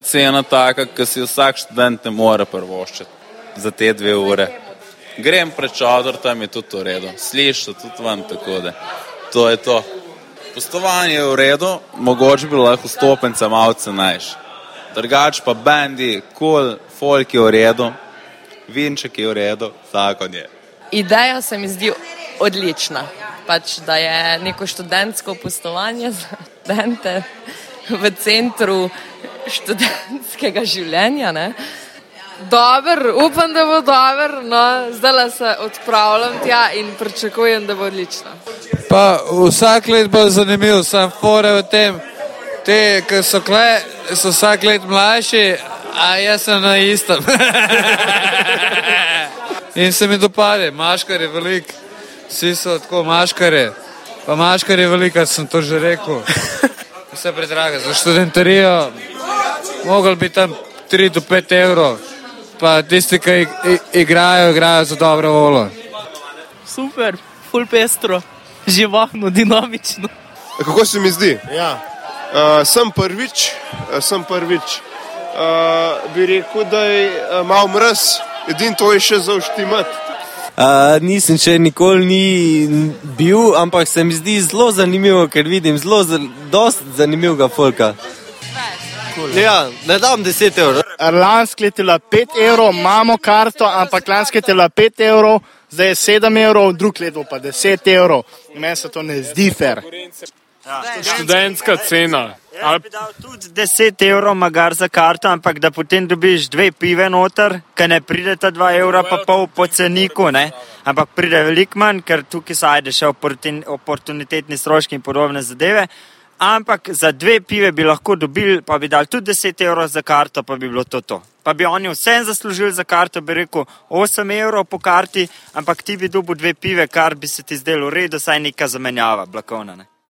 cena taka, ki si vsak študent ne more privoščiti za te 2 ure. Grem pred čodr, tam je tudi v redu. Slišiš tudi ven, tako da to je to. Pustovanje je v redu, mogoče bi lahko vstopenca malo cenejš. Drugač pa bendi, folk je v redu, vinček je v redu, zakon je. Ideja se mi zdi odlična. Pač, da je neko študentsko pustovanje za študente v centru študentskega življenja, ne? Dober, upam, da bo dober, no, zdaj se odpravljam tja in pričakujem, da bo odlično. Pa vsak let bo zanimiv, sam fore v tem, te, ki so kle, so vsak let mlajši, a jaz sem na istem. In se mi dopade, maškar je velik, vsi so tako maškare, pa maškar je velik, kar sem to že rekel. Vse predraga, za študentarijo mogel bi tam 3 do 5 evrov, pa tisti, ki igrajo za dobro voljo. Super, ful pestro, živahno, dinamično. Kako se mi zdi? Ja. Sem prvič, bi rekel, da je malo mraz, edin to je še za uštimati. Nisem še nikoli ni bil, ampak se mi zdi zelo zanimivo, ker vidim dosti zanimivega folka. Ja, ne dam 10 evrov. Lansko leto je bila 5 evrov, imamo karto, ampak lansko leto je bila 5 evrov, zdaj je 7 evrov, drug let bo pa 10 evrov. Meni se to ne zdi fair. Študentska cena. Jaz bi dal tudi 10 evrov magar za karto, ampak da potem dobiš 2 pive noter, ker ne pride ta 2 evra pa pol po ceniku, ne? Ampak pride veliko manj, ker tukaj se ajde še oportunitetni stroški in podobne zadeve. Ampak za 2 pive bi lahko dobili, pa bi dal tudi 10 evrov za karto, pa bi bilo to. Pa bi oni vsem zaslužili za karto, bi rekel 8 evrov po karti, ampak ti bi dobil 2 pive, kar bi se ti zdelo v redu, saj neka zamenjava, blakovna, ne?